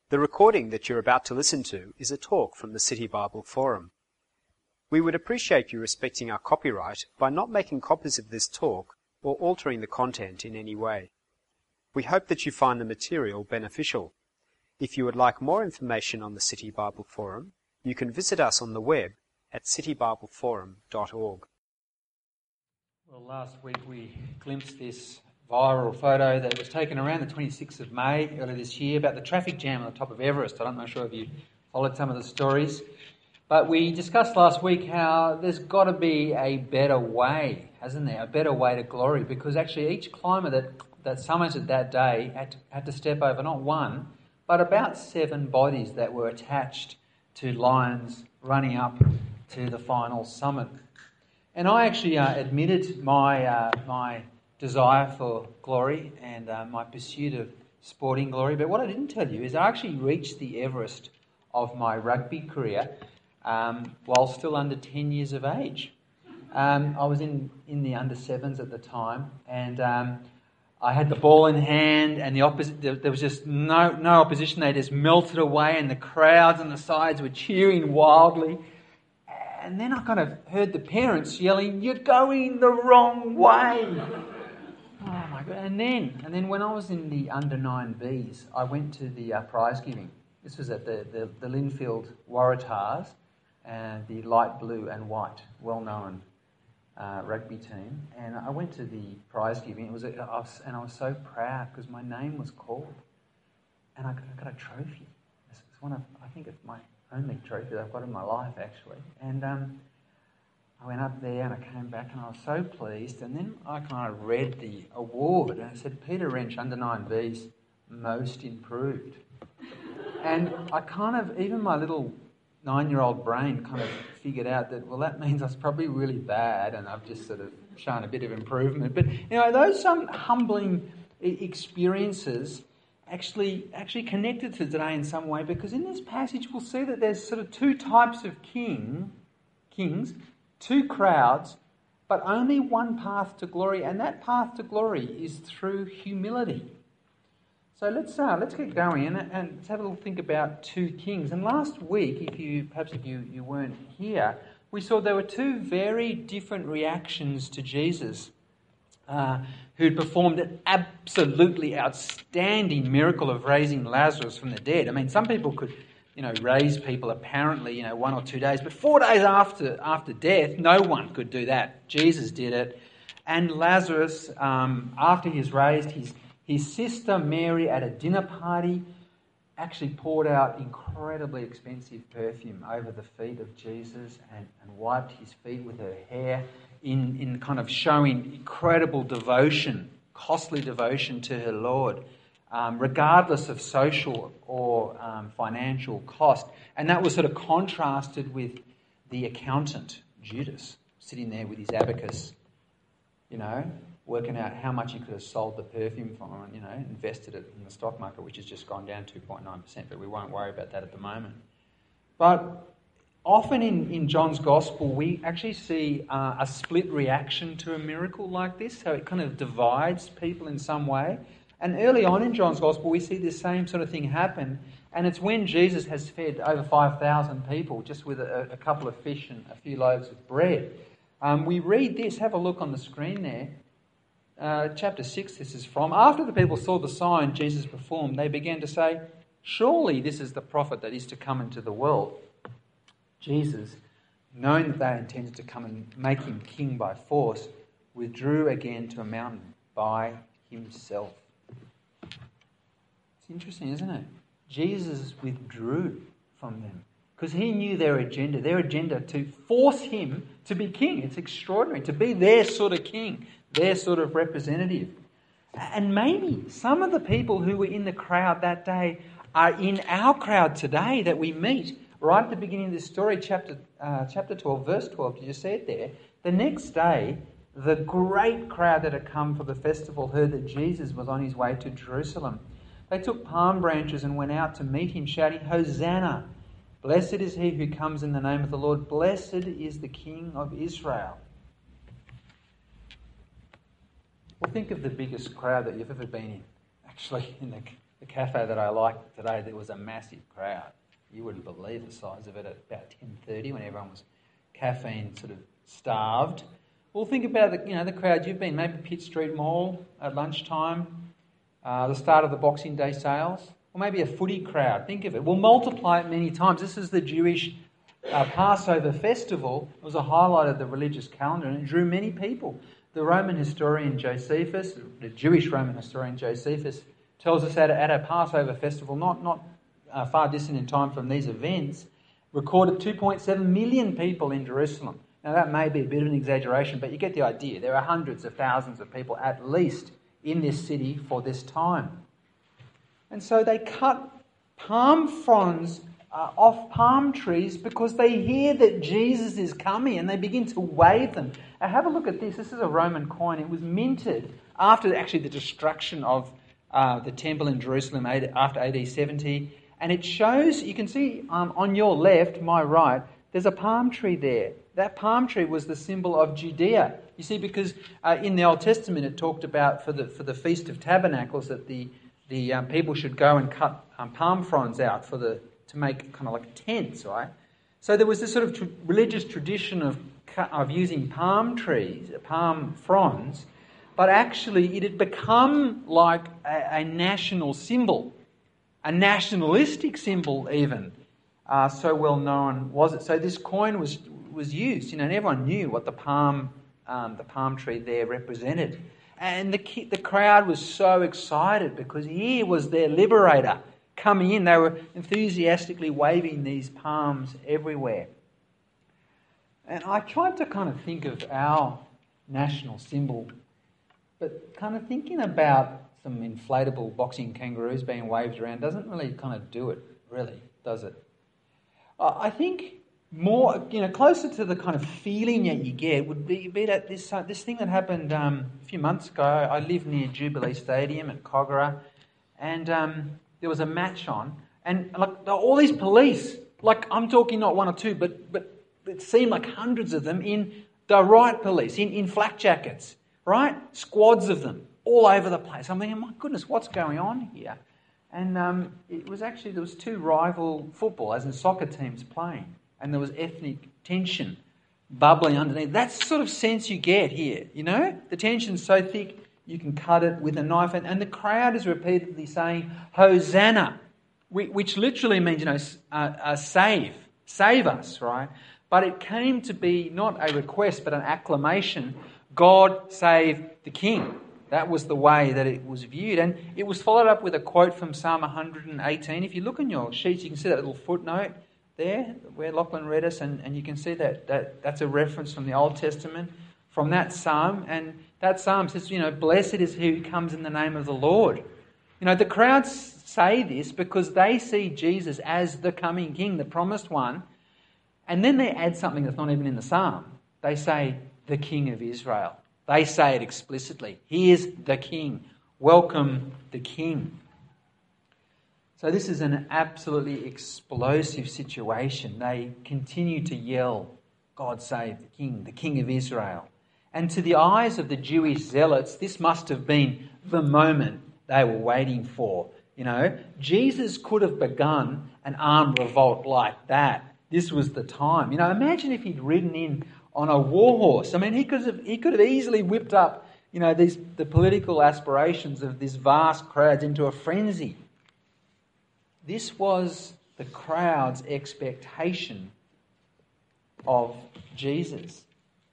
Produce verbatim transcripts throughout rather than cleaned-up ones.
The recording that you're about to listen to is a talk from the City Bible Forum. We would appreciate you respecting our copyright by not making copies of this talk or altering the content in any way. We hope that you find the material beneficial. If you would like more information on the City Bible Forum, you can visit us on the web at city bible forum dot org. Well, last week we glimpsed this viral photo that was taken around the twenty-sixth of May earlier this year about the traffic jam on the top of Everest. I'm not sure if you followed some of the stories. But we discussed last week how there's got to be a better way, hasn't there? A better way to glory, because actually each climber that, that summited that day had to, had to step over not one, but about seven bodies that were attached to lions running up to the final summit. And I actually uh, admitted my uh, my desire for glory and uh, my pursuit of sporting glory. But what I didn't tell you is I actually reached the Everest of my rugby career um, while still under ten years of age. Um, I was in, in the under sevens at the time, and um, I had the ball in hand, and the opposite, there, there was just no, no opposition. They just melted away, and the crowds on the sides were cheering wildly. And then I kind of heard the parents yelling, "You're going the wrong way!" Oh my God! And then, and then when I was in the under nine Bs, I went to the uh, prize giving. This was at the the, the Linfield Waratahs, and the light blue and white, well-known uh, rugby team. And I went to the prize giving. It was, a, I was and I was so proud because my name was called, and I got, I got a trophy. It's one of, I think it's my only trophy that I've got in my life, actually. And um, I went up there and I came back and I was so pleased. And then I kind of read the award and it said, Peter Wrench, under nine Bs, most improved. And I kind of, even my little nine-year-old brain kind of figured out that, well, that means I was probably really bad and I've just sort of shown a bit of improvement. But, you know, those some humbling experiences actually actually connected to today in some way, because in this passage we'll see that there's sort of two types of king, kings, two crowds, but only one path to glory, and that path to glory is through humility. So let's uh, let's get going and, and let's have a little think about two kings. And last week, if you perhaps if you, you weren't here, we saw there were two very different reactions to Jesus. Uh, who'd performed an absolutely outstanding miracle of raising Lazarus from the dead. I mean, some people could, you know, raise people apparently, you know, one or two days, but four days after after death, no one could do that. Jesus did it. And Lazarus, um, after he's raised, his, his sister Mary at a dinner party actually poured out incredibly expensive perfume over the feet of Jesus and, and wiped his feet with her hair, in, in kind of showing incredible devotion, costly devotion to her Lord, um, regardless of social or um, financial cost. And that was sort of contrasted with the accountant, Judas, sitting there with his abacus, you know, working out how much he could have sold the perfume for and, you know, invested it in the stock market, which has just gone down two point nine percent, but we won't worry about that at the moment. But often in, in John's Gospel, we actually see uh, a split reaction to a miracle like this, so it kind of divides people in some way. And early on in John's Gospel, we see this same sort of thing happen, and it's when Jesus has fed over five thousand people just with a, a couple of fish and a few loaves of bread. Um, we read this, have a look on the screen there. Uh, chapter six, this is from. After the people saw the sign Jesus performed, they began to say, "Surely this is the prophet that is to come into the world." Jesus, knowing that they intended to come and make him king by force, withdrew again to a mountain by himself. It's interesting, isn't it? Jesus withdrew from them because he knew their agenda, their agenda to force him to be king. It's extraordinary, to be their sort of king, their sort of representative. And maybe some of the people who were in the crowd that day are in our crowd today that we meet. Right at the beginning of this story, chapter uh, chapter twelve, verse twelve, did you see it there? The next day, the great crowd that had come for the festival heard that Jesus was on his way to Jerusalem. They took palm branches and went out to meet him, shouting, "Hosanna! Blessed is he who comes in the name of the Lord. Blessed is the King of Israel." Well, think of the biggest crowd that you've ever been in, actually, in the, the cafe that I liked today, there was a massive crowd. You wouldn't believe the size of it at about ten thirty when everyone was caffeine sort of starved. Well, think about the, you know, the crowd you've been, maybe Pitt Street Mall at lunchtime, uh, the start of the Boxing Day sales, or maybe a footy crowd. Think of it. We'll multiply it many times. This is the Jewish uh, Passover festival. It was a highlight of the religious calendar and it drew many people. The Roman historian Josephus, the Jewish Roman historian Josephus, tells us that at a Passover festival, not, not uh, far distant in time from these events, recorded two point seven million people in Jerusalem. Now that may be a bit of an exaggeration, but you get the idea. There are hundreds of thousands of people at least in this city for this time. And so they cut palm fronds uh, off palm trees because they hear that Jesus is coming and they begin to wave them. Now have a look at this. This is a Roman coin. It was minted after actually the destruction of uh, the temple in Jerusalem after A D seventy. And it shows, you can see um, on your left, my right, there's a palm tree there. That palm tree was the symbol of Judea. You see, because uh, in the Old Testament it talked about for the for the Feast of Tabernacles that the the um, people should go and cut um, palm fronds out for the to make kind of like tents, right? So there was this sort of tr- religious tradition of of using palm trees, palm fronds, but actually it had become like a, a national symbol, a nationalistic symbol even. Uh, so well known was it. So this coin was was used, you know, and everyone knew what the palm um, the palm tree there represented. And the the crowd was so excited because here was their liberator coming in. They were enthusiastically waving these palms everywhere. And I tried to kind of think of our national symbol, but kind of thinking about some inflatable boxing kangaroos being waved around doesn't really kind of do it, really, does it? I think more, you know, closer to the kind of feeling that you get would be, be that this uh, this thing that happened um, a few months ago. I live near Jubilee Stadium at Kogarah, and um, there was a match on, and like all these police, like I'm talking not one or two, but but it seemed like hundreds of them in the riot police, in, in flak jackets, right? Squads of them all over the place. I'm thinking, my goodness, what's going on here? And um, it was actually, there was two rival football, as in soccer teams playing. And there was ethnic tension bubbling underneath. That's the sort of sense you get here, you know? The tension's so thick, you can cut it with a knife. And, and the crowd is repeatedly saying, Hosanna, which literally means, you know, uh, uh, save, save us, right? But it came to be not a request, but an acclamation. God save the King. That was the way that it was viewed. And it was followed up with a quote from Psalm one hundred eighteen. If you look in your sheets, you can see that little footnote there where Lachlan read us, and, and you can see that, that that's a reference from the Old Testament, from that psalm. And that psalm says, you know, blessed is he who comes in the name of the Lord. You know, the crowds say this because they see Jesus as the coming King, the promised one. And then they add something that's not even in the psalm. They say, the King of Israel. They say it explicitly. He is the King. Welcome the King. So this is an absolutely explosive situation. They continue to yell, God save the King, the King of Israel. And to the eyes of the Jewish zealots, this must have been the moment they were waiting for. You know, Jesus could have begun an armed revolt like that. This was the time. You know, imagine if he'd ridden in on a war horse. I mean, he could have he could have easily whipped up, you know, these the political aspirations of this vast crowd into a frenzy. This was the crowd's expectation of Jesus.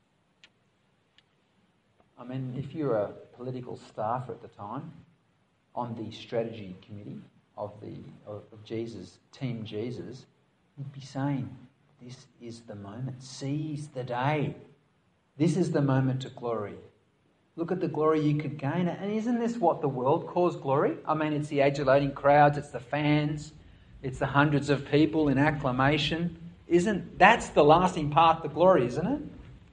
I mean, if you're a political staffer at the time on the strategy committee of the of, of Jesus, Team Jesus, you'd be saying, this is the moment. Seize the day. This is the moment to glory. Look at the glory you could gain. And isn't this what the world calls glory? I mean, it's the adulating crowds, it's the fans, it's the hundreds of people in acclamation. Isn't that's the lasting part, the glory, isn't it?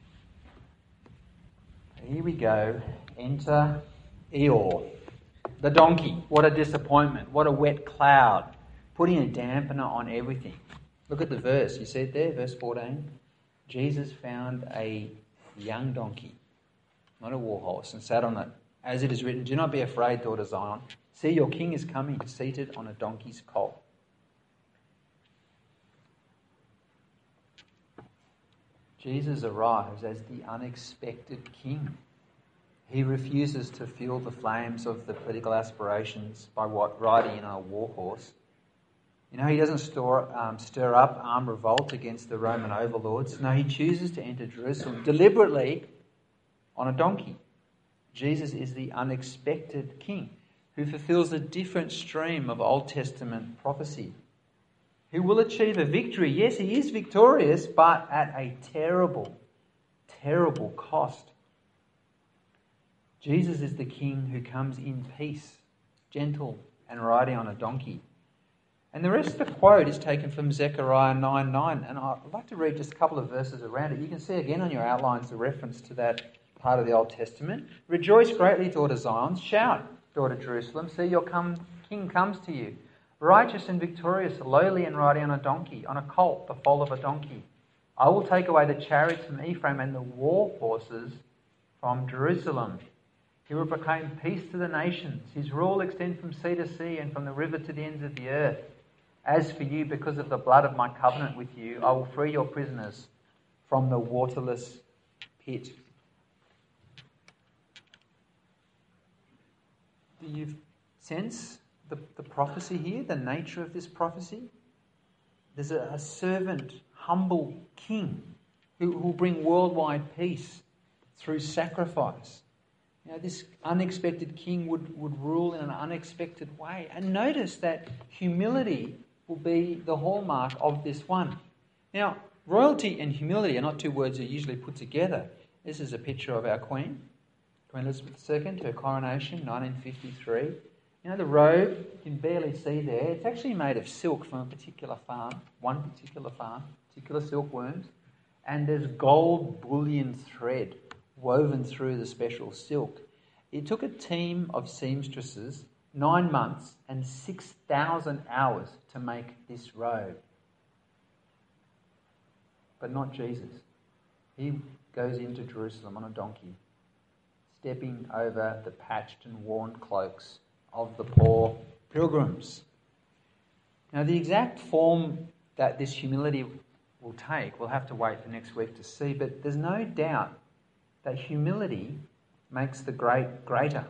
Here we go. Enter Eeyore, the donkey. What a disappointment. What a wet cloud. Putting a dampener on everything. Look at the verse. You see it there, verse fourteen. Jesus found a young donkey, not a war horse, and sat on it. As it is written, do not be afraid, daughter Zion. See, your king is coming, seated on a donkey's colt. Jesus arrives as the unexpected king. He refuses to fuel the flames of the political aspirations by what, riding in on a war horse. You know, he doesn't store, um, stir up armed revolt against the Roman overlords. No, he chooses to enter Jerusalem deliberately on a donkey. Jesus is the unexpected king who fulfills a different stream of Old Testament prophecy. Who will achieve a victory. Yes, he is victorious, but at a terrible, terrible cost. Jesus is the king who comes in peace, gentle and riding on a donkey. And the rest of the quote is taken from Zechariah nine nine, and I'd like to read just a couple of verses around it. You can see again on your outlines the reference to that part of the Old Testament. Rejoice greatly, daughter Zion. Shout, daughter Jerusalem. See, your come, king comes to you. Righteous and victorious, lowly and riding on a donkey, on a colt, the foal of a donkey. I will take away the chariots from Ephraim and the war horses from Jerusalem. He will proclaim peace to the nations. His rule extends from sea to sea and from the river to the ends of the earth. As for you, because of the blood of my covenant with you, I will free your prisoners from the waterless pit. Do you sense the, the prophecy here, the nature of this prophecy? There's a, a servant, humble king who will bring worldwide peace through sacrifice. You know, this unexpected king would, would rule in an unexpected way. And notice that humility will be the hallmark of this one. Now, royalty and humility are not two words that are usually put together. This is a picture of our Queen, Queen Elizabeth the Second, her coronation, nineteen fifty-three. You know, the robe, you can barely see there. It's actually made of silk from a particular farm, one particular farm, particular silkworms. And there's gold bullion thread woven through the special silk. It took a team of seamstresses nine months and six thousand hours to make this robe. But not Jesus. He goes into Jerusalem on a donkey, stepping over the patched and worn cloaks of the poor pilgrims. Now, the exact form that this humility will take, we'll have to wait for next week to see, but there's no doubt that humility makes the great greater.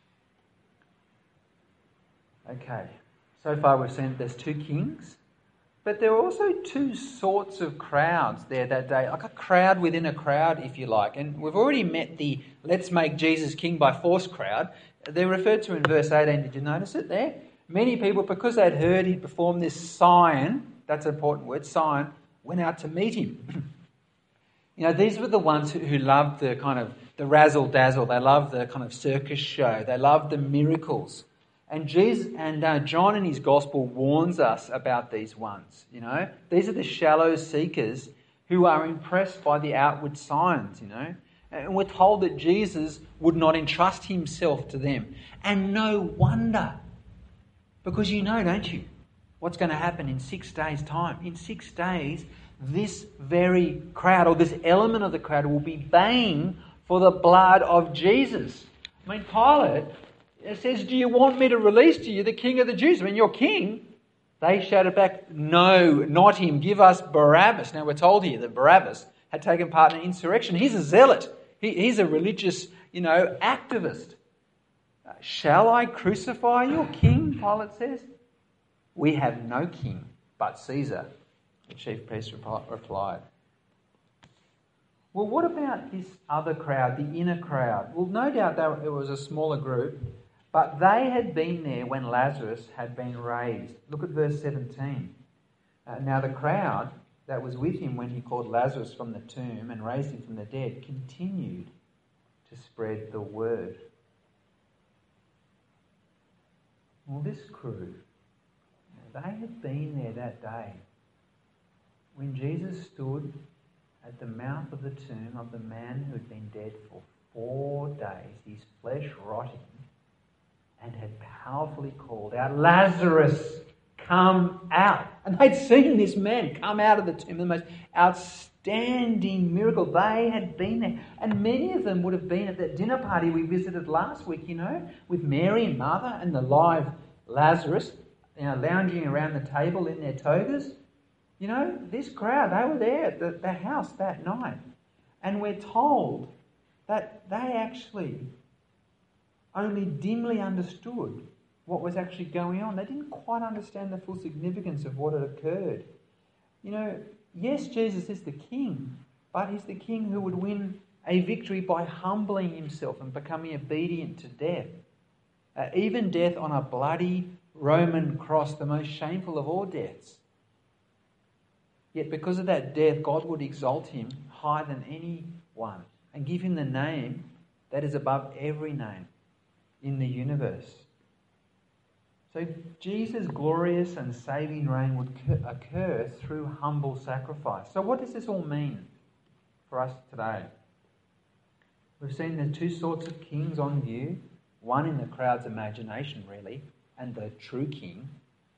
Okay, so far we've seen there's two kings, but there are also two sorts of crowds there that day, like a crowd within a crowd, if you like. And we've already met the let's make Jesus king by force crowd. They're referred to in verse eighteen. Did you notice it there? Many people, because they'd heard he'd performed this sign, that's an important word, sign, went out to meet him. You know, these were the ones who, who loved the kind of the razzle-dazzle. They loved the kind of circus show. They loved the miracles. And Jesus and uh, John in his gospel warns us about these ones. You know, these are the shallow seekers who are impressed by the outward signs. You know, and we're told that Jesus would not entrust himself to them, and no wonder, because you know, don't you, what's going to happen in six days' time? In six days, this very crowd, or this element of the crowd, will be baying for the blood of Jesus. I mean, Pilate says, do you want me to release to you the King of the Jews? I mean, your king. They shouted back, no, not him. Give us Barabbas. Now, we're told here that Barabbas had taken part in an insurrection. He's a zealot. He, he's a religious, you know, activist. Uh, Shall I crucify your king? Pilate says. We have no king but Caesar, the chief priest replied. Well, what about this other crowd, the inner crowd? Well, no doubt that it was a smaller group, but they had been there when Lazarus had been raised. Look at verse seventeen. Uh, now the crowd that was with him when he called Lazarus from the tomb and raised him from the dead continued to spread the word. Well, this crew, they had been there that day when Jesus stood at the mouth of the tomb of the man who had been dead for four days, his flesh rotting, and had powerfully called out, Lazarus, come out. And they'd seen this man come out of the tomb, the most outstanding miracle. They had been there. And many of them would have been at that dinner party we visited last week, you know, with Mary and Martha and the live Lazarus, you know, lounging around the table in their togas. You know, this crowd, they were there at the, the house that night. And we're told that they actually only dimly understood what was actually going on. They didn't quite understand the full significance of what had occurred. You know, yes, Jesus is the king, but he's the king who would win a victory by humbling himself and becoming obedient to death. Uh, even death on a bloody Roman cross, the most shameful of all deaths. Yet because of that death, God would exalt him higher than anyone and give him the name that is above every name in the universe. So Jesus' glorious and saving reign would occur through humble sacrifice. So what does this all mean for us today? We've seen the two sorts of kings on view, one in the crowd's imagination really, and the true king.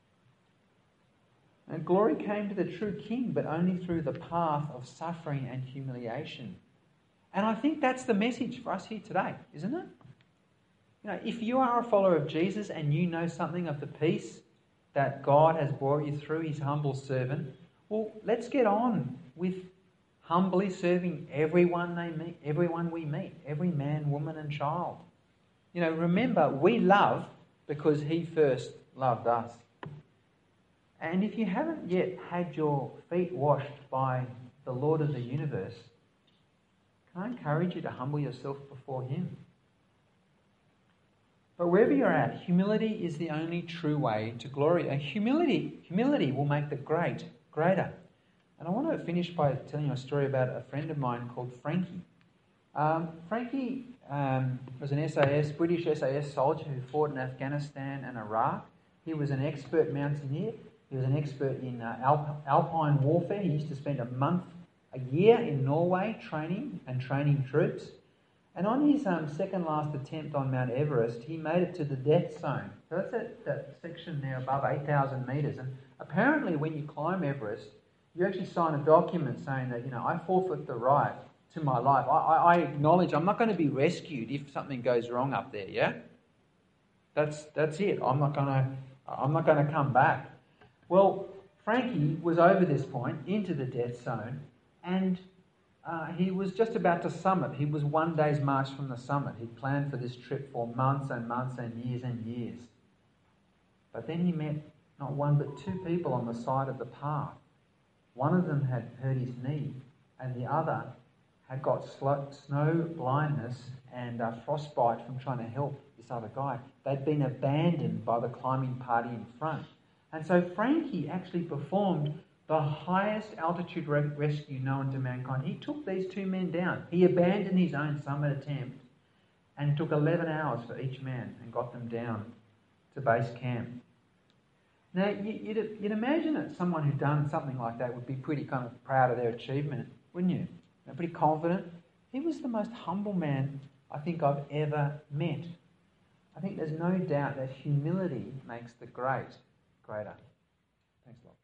And glory came to the true king, but only through the path of suffering and humiliation. And I think that's the message for us here today, isn't it? You know, if you are a follower of Jesus and you know something of the peace that God has brought you through his humble servant, well, let's get on with humbly serving everyone they meet, everyone we meet, every man, woman and child. You know, remember, we love because he first loved us. And if you haven't yet had your feet washed by the Lord of the universe, can I encourage you to humble yourself before him? But wherever you're at, humility is the only true way to glory. And humility, humility will make the great greater. And I want to finish by telling you a story about a friend of mine called Frankie. Um, Frankie um, was an S A S, British S A S soldier who fought in Afghanistan and Iraq. He was an expert mountaineer. He was an expert in uh, alp- alpine warfare. He used to spend a month, a year in Norway training and training troops. And on his um, second last attempt on Mount Everest, he made it to the death zone. So that's that, that section there above eight thousand metres. And apparently when you climb Everest, you actually sign a document saying that, you know, I forfeit the right to my life. I, I, I acknowledge I'm not going to be rescued if something goes wrong up there, yeah? That's that's it. I'm not going to I'm not going to come back. Well, Frankie was over this point, into the death zone, and uh, he was just about to summit. He was one day's march from the summit. He'd planned for this trip for months and months and years and years. But then he met not one but two people on the side of the path. One of them had hurt his knee, and the other had got snow blindness and uh, frostbite from trying to help this other guy. They'd been abandoned by the climbing party in front. And so Frankie actually performed the highest altitude re- rescue known to mankind. He took these two men down. He abandoned his own summit attempt and took eleven hours for each man and got them down to base camp. Now, you'd, you'd imagine that someone who'd done something like that would be pretty kind of proud of their achievement, wouldn't you? They're pretty confident. He was the most humble man I think I've ever met. I think there's no doubt that humility makes the great greater. Thanks a lot.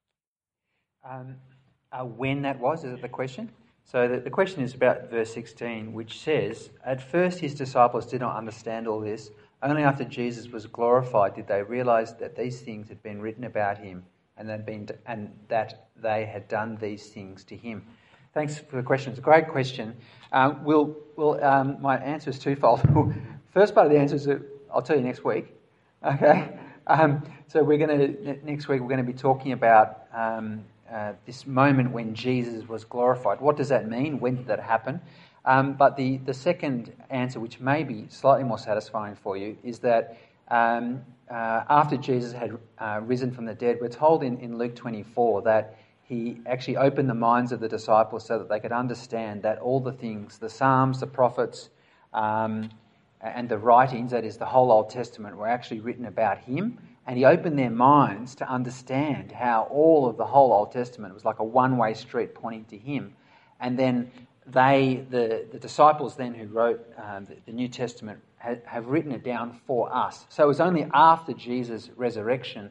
Um, uh, when that was, is it the question? So the, the question is about verse sixteen, which says, at first his disciples did not understand all this. Only after Jesus was glorified did they realise that these things had been written about him and, that been, and that they had done these things to him. Thanks for the question. It's a great question. Um, we'll, we'll, um, my answer is twofold. First part of the answer is that I'll tell you next week. Okay. Um, so we're going to next week we're going to be talking about um, uh, this moment when Jesus was glorified. What does that mean? When did that happen? Um, but the, the second answer, which may be slightly more satisfying for you, is that um, uh, after Jesus had uh, risen from the dead, we're told in, in Luke twenty-four that he actually opened the minds of the disciples so that they could understand that all the things, the Psalms, the prophets, um, and the writings, that is the whole Old Testament, were actually written about him. And he opened their minds to understand how all of the whole Old Testament was like a one-way street pointing to him. And then they, the, the disciples then who wrote um, the, the New Testament, ha, have written it down for us. So it was only after Jesus' resurrection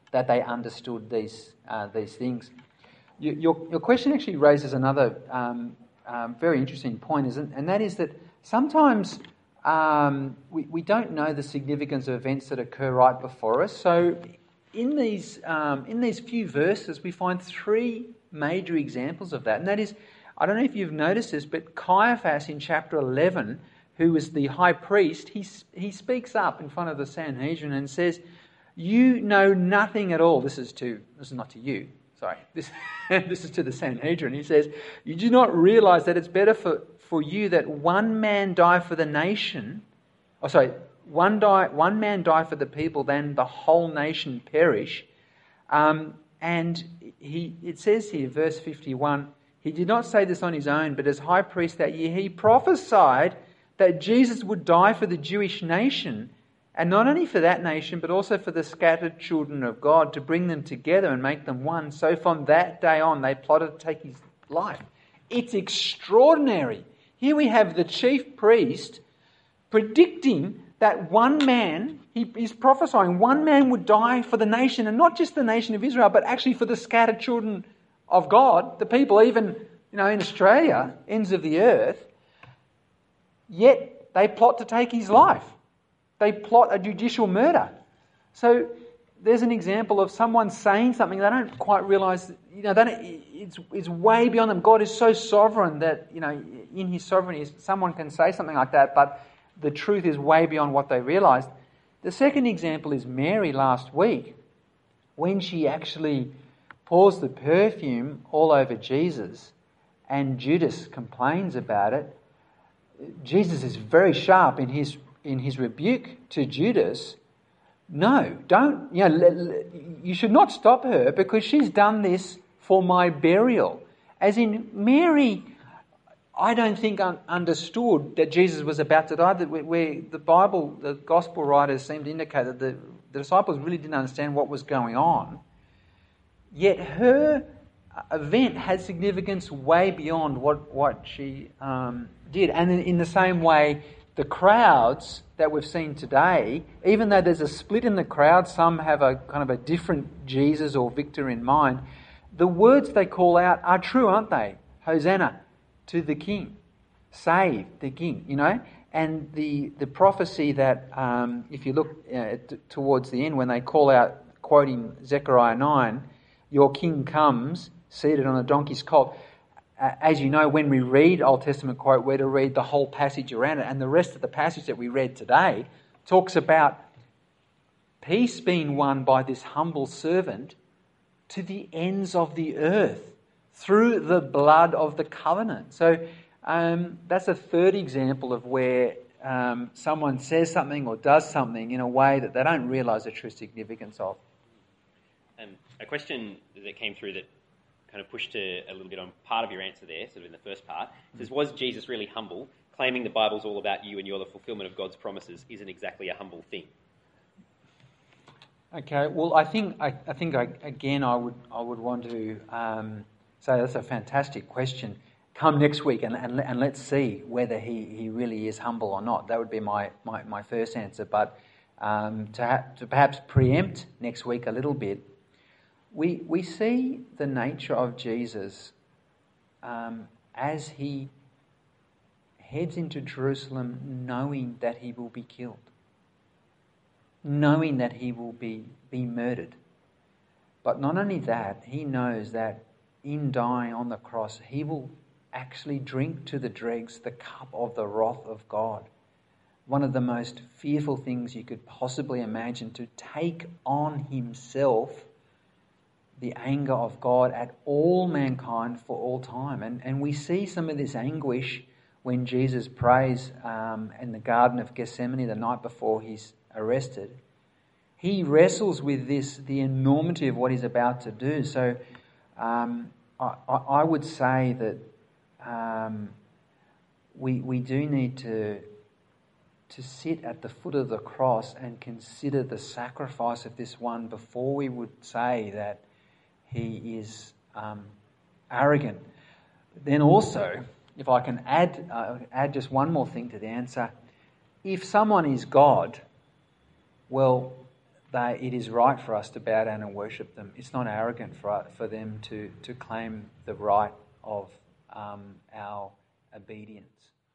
that they understood these uh, these things. You, your your question actually raises another um, um, very interesting point, isn't? And that is that sometimes um, we we don't know the significance of events that occur right before us. So in these um, in these few verses, we find three major examples of that, and that is, I don't know if you've noticed this, but Caiaphas in chapter eleven, who was the high priest, he he speaks up in front of the Sanhedrin and says, "You know nothing at all." This is to this is not to you. Sorry, this this is to the Sanhedrin. He says, "You do not realise that it's better for, for you that one man die for the nation, oh sorry, one die one man die for the people than the whole nation perish." Um, and he it says here, verse fifty-one. He did not say this on his own, but as high priest that year, he prophesied that Jesus would die for the Jewish nation, and not only for that nation, but also for the scattered children of God, to bring them together and make them one. So from that day on, they plotted to take his life. It's extraordinary. Here we have the chief priest predicting that one man, he is prophesying, one man would die for the nation, and not just the nation of Israel, but actually for the scattered children of God, the people even, you know, in Australia, ends of the earth. Yet they plot to take his life. They plot a judicial murder. So there's an example of someone saying something they don't quite realise. You know, they don't, it's it's way beyond them. God is so sovereign that, you know, in His sovereignty, someone can say something like that, but the truth is way beyond what they realised. The second example is Mary last week, when she actually pours the perfume all over Jesus, and Judas complains about it. Jesus is very sharp in his in his rebuke to Judas. No, don't, you know, you should not stop her, because she's done this for my burial. As in, Mary, I don't think un- understood that Jesus was about to die. That where the Bible, the gospel writers seem to indicate that the, the disciples really didn't understand what was going on. Yet her event had significance way beyond what, what she um, did. And in, in the same way, the crowds that we've seen today, even though there's a split in the crowd, some have a kind of a different Jesus or Victor in mind, the words they call out are true, aren't they? Hosanna to the King. Save the King, you know? And the, the prophecy that, um, if you look uh, t- towards the end, when they call out, quoting Zechariah nine, "Your King comes, seated on a donkey's colt." Uh, as you know, when we read Old Testament quote, we're to read the whole passage around it. And the rest of the passage that we read today talks about peace being won by this humble servant to the ends of the earth through the blood of the covenant. So um, that's a third example of where um, someone says something or does something in a way that they don't realise the true significance of. Um, a question that came through that kind of pushed a, a little bit on part of your answer there, sort of in the first part, says, was Jesus really humble? Claiming the Bible's all about you and you're the fulfilment of God's promises isn't exactly a humble thing. Okay, well, I think I, I think I, again I would I would want to um, say that's a fantastic question. Come next week and and, and let's see whether he, he really is humble or not. That would be my, my, my first answer. But um, to ha- to perhaps preempt next week a little bit, we we see the nature of Jesus um, as he heads into Jerusalem, knowing that he will be killed, knowing that he will be, be murdered. But not only that, he knows that in dying on the cross, he will actually drink to the dregs the cup of the wrath of God. One of the most fearful things you could possibly imagine, to take on himself the anger of God at all mankind for all time. And, and we see some of this anguish when Jesus prays um, in the Garden of Gethsemane the night before he's arrested. He wrestles with this, the enormity of what he's about to do. So um, I, I would say that um, we we do need to to sit at the foot of the cross and consider the sacrifice of this one before we would say that he is um, arrogant. Then also, if I can add uh, add just one more thing to the answer, if someone is God, well, they, it is right for us to bow down and worship them. It's not arrogant for for them to, to claim the right of um, our obedience.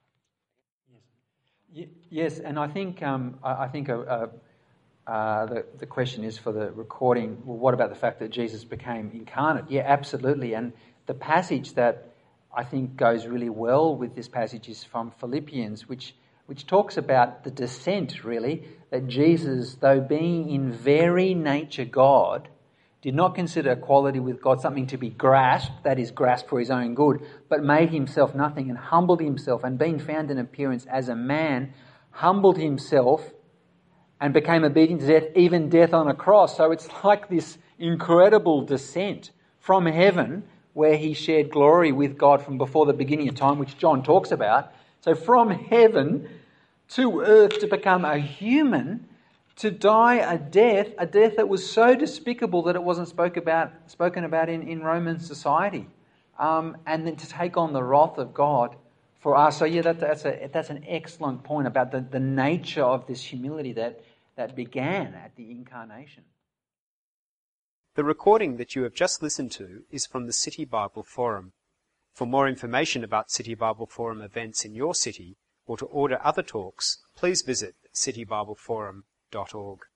Yes, yes, and I think um, I, I think a, a, uh, the the question is for the recording. Well, what about the fact that Jesus became incarnate? Yeah, absolutely. And the passage that I think goes really well with this passage is from Philippians, which which talks about the descent, really, that Jesus, though being in very nature God, did not consider equality with God something to be grasped, that is, grasped for his own good, but made himself nothing and humbled himself, and being found in appearance as a man, humbled himself and became obedient to death, even death on a cross. So it's like this incredible descent from heaven, where he shared glory with God from before the beginning of time, which John talks about. So from heaven to earth to become a human, to die a death, a death that was so despicable that it wasn't spoke about, spoken about in, in Roman society, um, and then to take on the wrath of God for us. So yeah, that, that's a that's an excellent point about the, the nature of this humility that, that began at the incarnation. The recording that you have just listened to is from the City Bible Forum. For more information about City Bible Forum events in your city, or to order other talks, please visit city bible forum dot org.